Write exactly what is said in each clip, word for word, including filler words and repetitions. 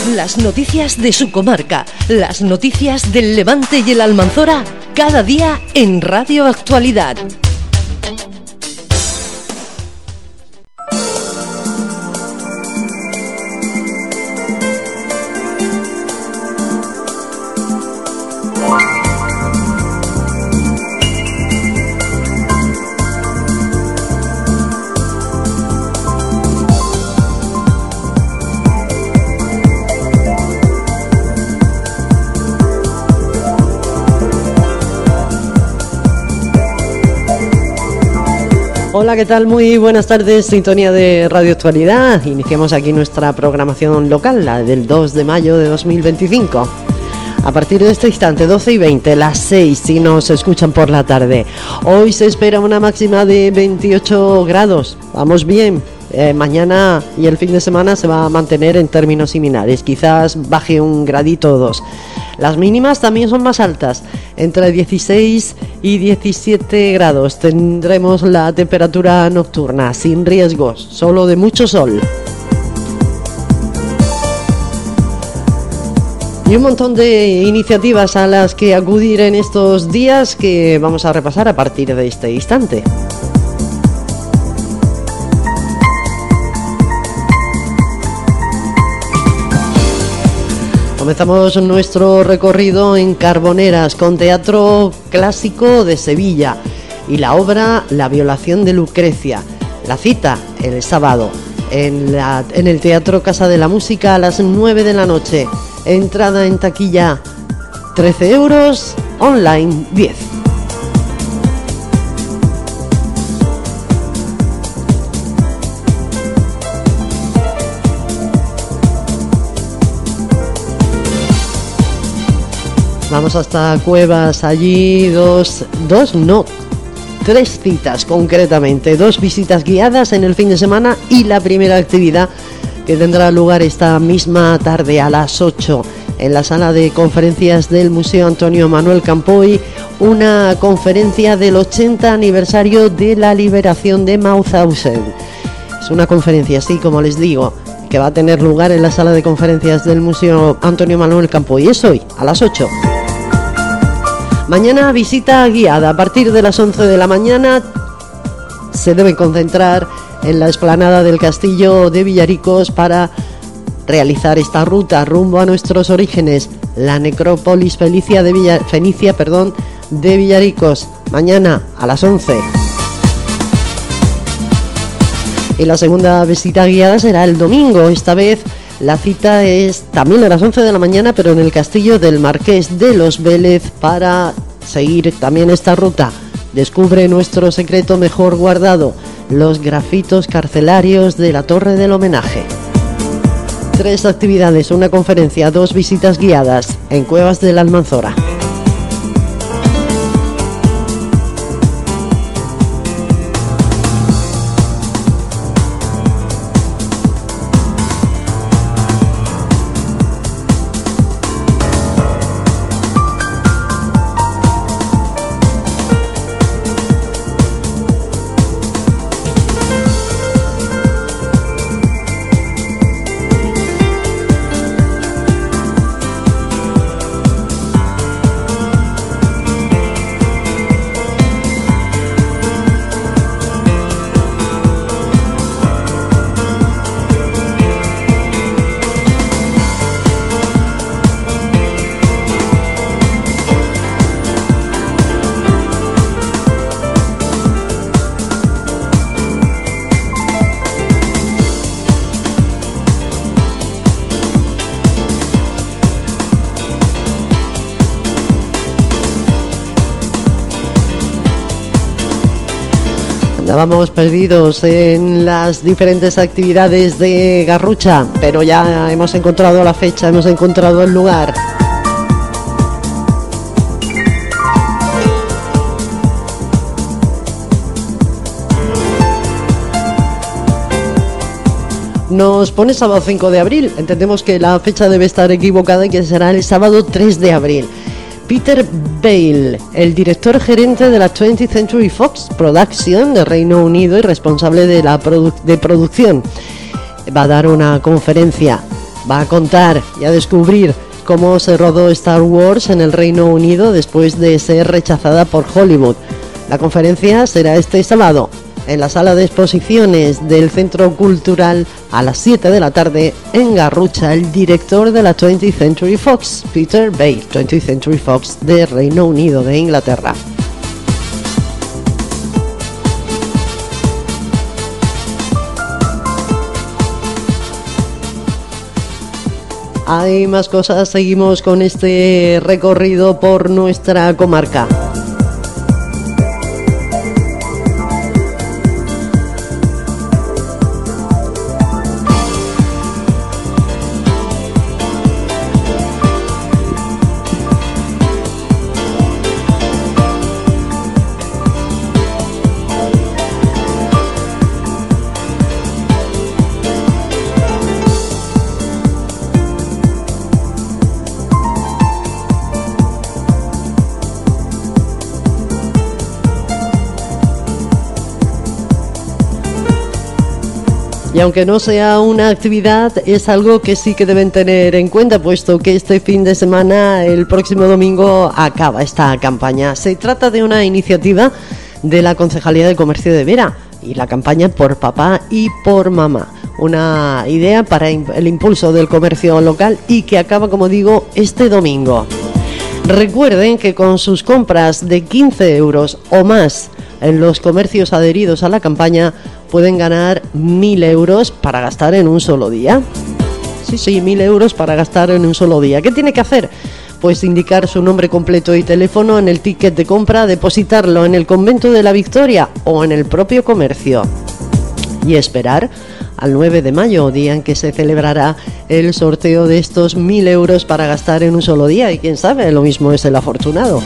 Las noticias de su comarca, las noticias del Levante y el Almanzora, cada día en Radio Actualidad. Hola, ¿qué tal? Muy buenas tardes, sintonía de Radio Actualidad. Iniciamos aquí nuestra programación local, la del dos de mayo de dos mil veinticinco. A partir de este instante, doce y veinte, las seis, si nos escuchan por la tarde. Hoy se espera una máxima de veintiocho grados. Vamos bien. Eh, mañana y el fin de semana se va a mantener en términos similares. Quizás baje un gradito o dos. Las mínimas también son más altas, entre dieciséis y diecisiete grados. Tendremos la temperatura nocturna sin riesgos, solo de mucho sol. Y un montón de iniciativas a las que acudir en estos días que vamos a repasar a partir de este instante. Comenzamos nuestro recorrido en Carboneras con Teatro Clásico de Sevilla y la obra La violación de Lucrecia. La cita el sábado en, la, en el Teatro Casa de la Música a las nueve de la noche. Entrada en taquilla trece euros, online diez. Vamos hasta Cuevas, allí dos, dos no, tres citas concretamente, dos visitas guiadas en el fin de semana y la primera actividad que tendrá lugar esta misma tarde a las ocho en la sala de conferencias del Museo Antonio Manuel Campoy, una conferencia del ochenta aniversario de la liberación de Mauthausen. Es una conferencia, así como les digo, que va a tener lugar en la sala de conferencias del Museo Antonio Manuel Campoy. Es hoy, a las ocho. Mañana visita guiada a partir de las once de la mañana. Se deben concentrar en la explanada del Castillo de Villaricos para realizar esta ruta rumbo a nuestros orígenes, la necrópolis fenicia de, Villa, Fenicia, perdón, de Villaricos, mañana a las once. Y la segunda visita guiada será el domingo. Esta vez la cita es también a las once de la mañana, pero en el Castillo del Marqués de los Vélez para seguir también esta ruta. Descubre nuestro secreto mejor guardado, los grafitos carcelarios de la Torre del Homenaje. Tres actividades, una conferencia, dos visitas guiadas en Cuevas del Almanzora. Estábamos perdidos en las diferentes actividades de Garrucha, pero ya hemos encontrado la fecha, hemos encontrado el lugar. Nos pone sábado cinco de abril, entendemos que la fecha debe estar equivocada y que será el sábado tres de abril. Peter Bale, el director gerente de la twentieth Century Fox Production de Reino Unido y responsable de la produ- de producción, va a dar una conferencia va a contar y a descubrir cómo se rodó Star Wars en el Reino Unido después de ser rechazada por Hollywood. La conferencia será este sábado en la sala de exposiciones del Centro Cultural a las siete de la tarde en Garrucha, el director de la twentieth Century Fox, Peter Bay, twentieth Century Fox de Reino Unido, de Inglaterra. Hay más cosas, seguimos con este recorrido por nuestra comarca. Y aunque no sea una actividad, es algo que sí que deben tener en cuenta, puesto que este fin de semana, el próximo domingo, acaba esta campaña. Se trata de una iniciativa de la Concejalía de Comercio de Vera y la campaña Por Papá y por Mamá. Una idea para el impulso del comercio local y que acaba, como digo, este domingo. Recuerden que con sus compras de quince euros o más en los comercios adheridos a la campaña pueden ganar mil euros para gastar en un solo día. Sí, sí, mil euros para gastar en un solo día. ¿Qué tiene que hacer? Pues indicar su nombre completo y teléfono en el ticket de compra, depositarlo en el Convento de la Victoria o en el propio comercio y esperar al nueve de mayo, día en que se celebrará el sorteo de estos mil euros para gastar en un solo día. Y quién sabe, lo mismo es el afortunado.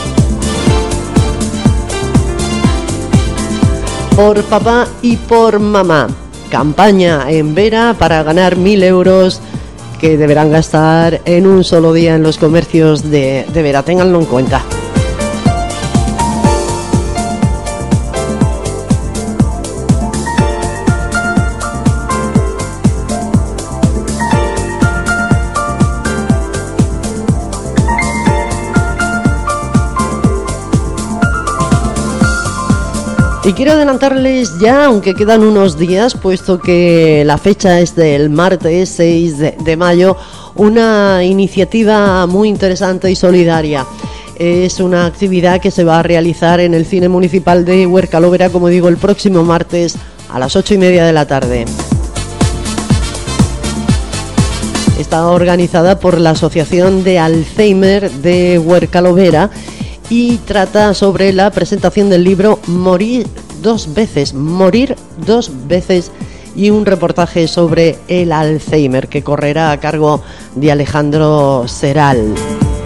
Por Papá y por Mamá, campaña en Vera para ganar mil euros que deberán gastar en un solo día en los comercios de, de Vera, ténganlo en cuenta. Y quiero adelantarles ya, aunque quedan unos días, puesto que la fecha es del martes seis de mayo, una iniciativa muy interesante y solidaria. Es una actividad que se va a realizar en el Cine Municipal de Huercalovera, como digo, el próximo martes a las ocho y media de la tarde. Está organizada por la Asociación de Alzheimer de Huercalovera y trata sobre la presentación del libro Morir dos veces, Morir dos veces y un reportaje sobre el Alzheimer que correrá a cargo de Alejandro Seral.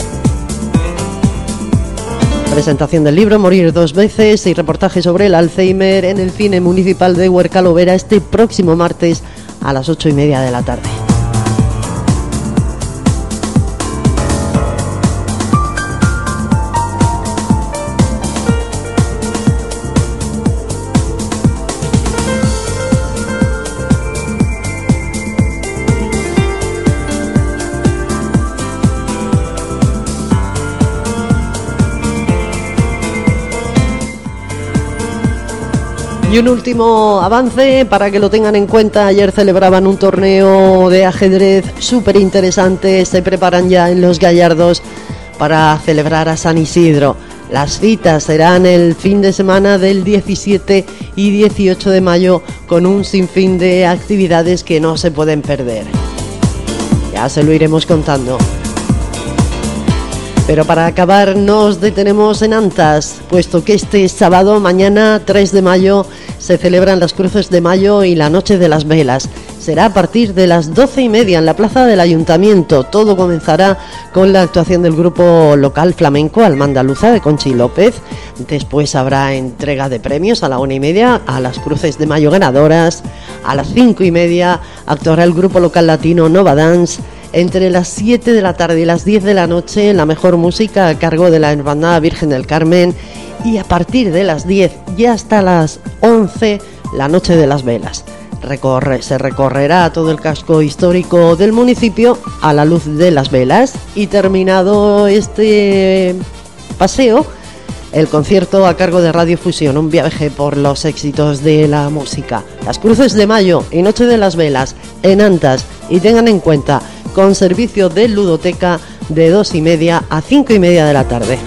Presentación del libro Morir dos veces y reportaje sobre el Alzheimer en el Cine Municipal de Huercalovera este próximo martes a las ocho y media de la tarde. Y un último avance para que lo tengan en cuenta. Ayer celebraban un torneo de ajedrez súper interesante. Se preparan ya en Los Gallardos para celebrar a San Isidro. Las citas serán el fin de semana del diecisiete y dieciocho de mayo con un sinfín de actividades que no se pueden perder. Ya se lo iremos contando. Pero para acabar nos detenemos en Antas, puesto que este sábado, mañana tres de mayo, se celebran las Cruces de Mayo y la Noche de las Velas. Será a partir de las doce y media en la plaza del Ayuntamiento. Todo comenzará con la actuación del grupo local flamenco Almandaluza de Conchi López. Después habrá entrega de premios a la una y media a las Cruces de Mayo ganadoras. A las cinco y media actuará el grupo local latino Nova Dance. Entre las siete de la tarde y las diez de la noche, la mejor música a cargo de la Hermandad Virgen del Carmen. Y a partir de las diez y hasta las once, la Noche de las Velas. Recorre, se recorrerá todo el casco histórico del municipio a la luz de las velas y terminado este paseo, el concierto a cargo de Radio Fusión, un viaje por los éxitos de la música. Las Cruces de Mayo y Noche de las Velas en Antas, y tengan en cuenta, con servicio de ludoteca de dos y media a cinco y media de la tarde.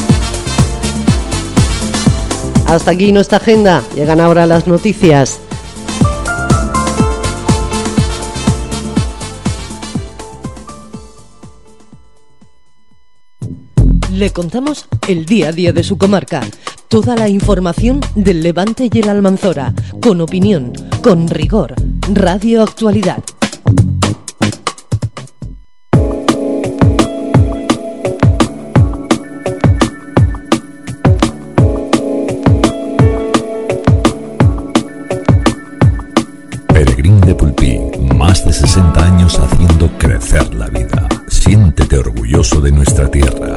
Hasta aquí nuestra agenda, llegan ahora las noticias. Le contamos el día a día de su comarca, toda la información del Levante y el Almanzora, con opinión, con rigor. Radio Actualidad. Peregrín de Pulpí, más de sesenta años haciendo crecer la vida. Siéntete orgulloso de nuestra tierra.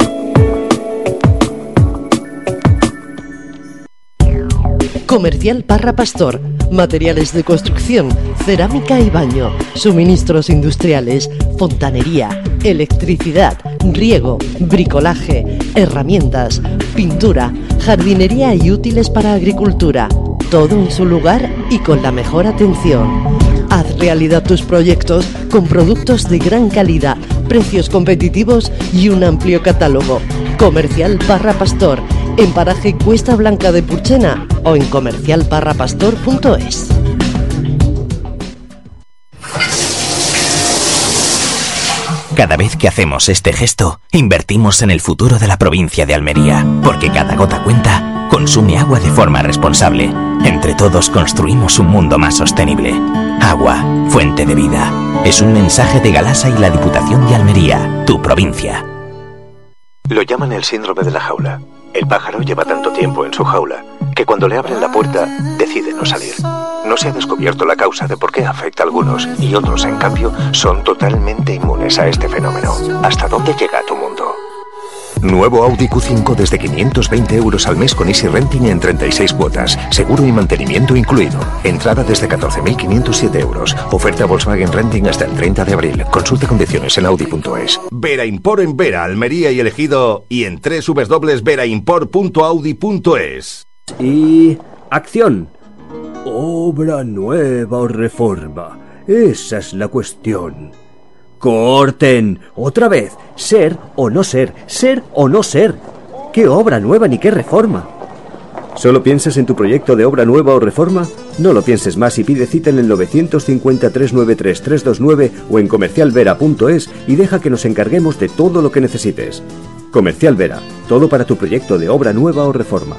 Comercial Parra Pastor, materiales de construcción, cerámica y baño, suministros industriales, fontanería, electricidad, riego, bricolaje, herramientas, pintura, jardinería y útiles para agricultura. Todo en su lugar y con la mejor atención. Haz realidad tus proyectos con productos de gran calidad, precios competitivos y un amplio catálogo. Comercial Parra Pastor, en paraje Cuesta Blanca de Purchena o en comercial parra pastor punto es. Cada vez que hacemos este gesto, invertimos en el futuro de la provincia de Almería, porque cada gota cuenta, consume agua de forma responsable. Entre todos construimos un mundo más sostenible. Agua, fuente de vida. Es un mensaje de Galasa y la Diputación de Almería, tu provincia. Lo llaman el síndrome de la jaula. El pájaro lleva tanto tiempo en su jaula que cuando le abren la puerta decide no salir. No se ha descubierto la causa de por qué afecta a algunos y otros, en cambio, son totalmente inmunes a este fenómeno. ¿Hasta dónde llega tu mundo? Nuevo Audi Q cinco desde quinientos veinte euros al mes con Easy Renting en treinta y seis cuotas. Seguro y mantenimiento incluido. Entrada desde catorce mil quinientos siete euros. Oferta Volkswagen Renting hasta el treinta de abril. Consulta condiciones en audi punto es. Vera Import en Vera, Almería y el Ejido y en doble u doble u doble u punto vera import punto audi punto es. Y... acción. Obra nueva o reforma. Esa es la cuestión. ¡Corten! Otra vez. Ser o no ser. Ser o no ser. ¿Qué obra nueva ni qué reforma? ¿Solo piensas en tu proyecto de obra nueva o reforma? No lo pienses más y pide cita en el nueve cinco tres nueve tres tres dos nueve o en comercial vera punto es y deja que nos encarguemos de todo lo que necesites. Comercial Vera. Todo para tu proyecto de obra nueva o reforma.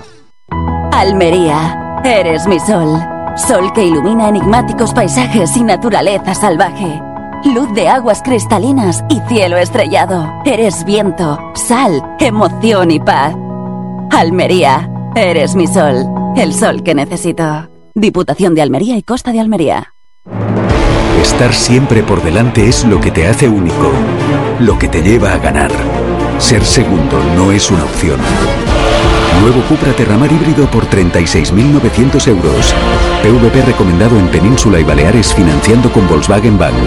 Almería. Eres mi sol. Sol que ilumina enigmáticos paisajes y naturaleza salvaje. Luz de aguas cristalinas y cielo estrellado. Eres viento, sal, emoción y paz. Almería, eres mi sol, el sol que necesito. Diputación de Almería y Costa de Almería. Estar siempre por delante es lo que te hace único, lo que te lleva a ganar. Ser segundo no es una opción. Nuevo Cupra Terramar híbrido por treinta y seis mil novecientos euros. P V P recomendado en Península y Baleares financiando con Volkswagen Bank.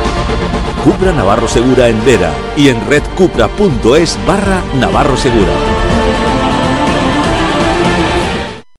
Cupra Navarro Segura en Vera y en redcupra punto es barra Navarro Segura.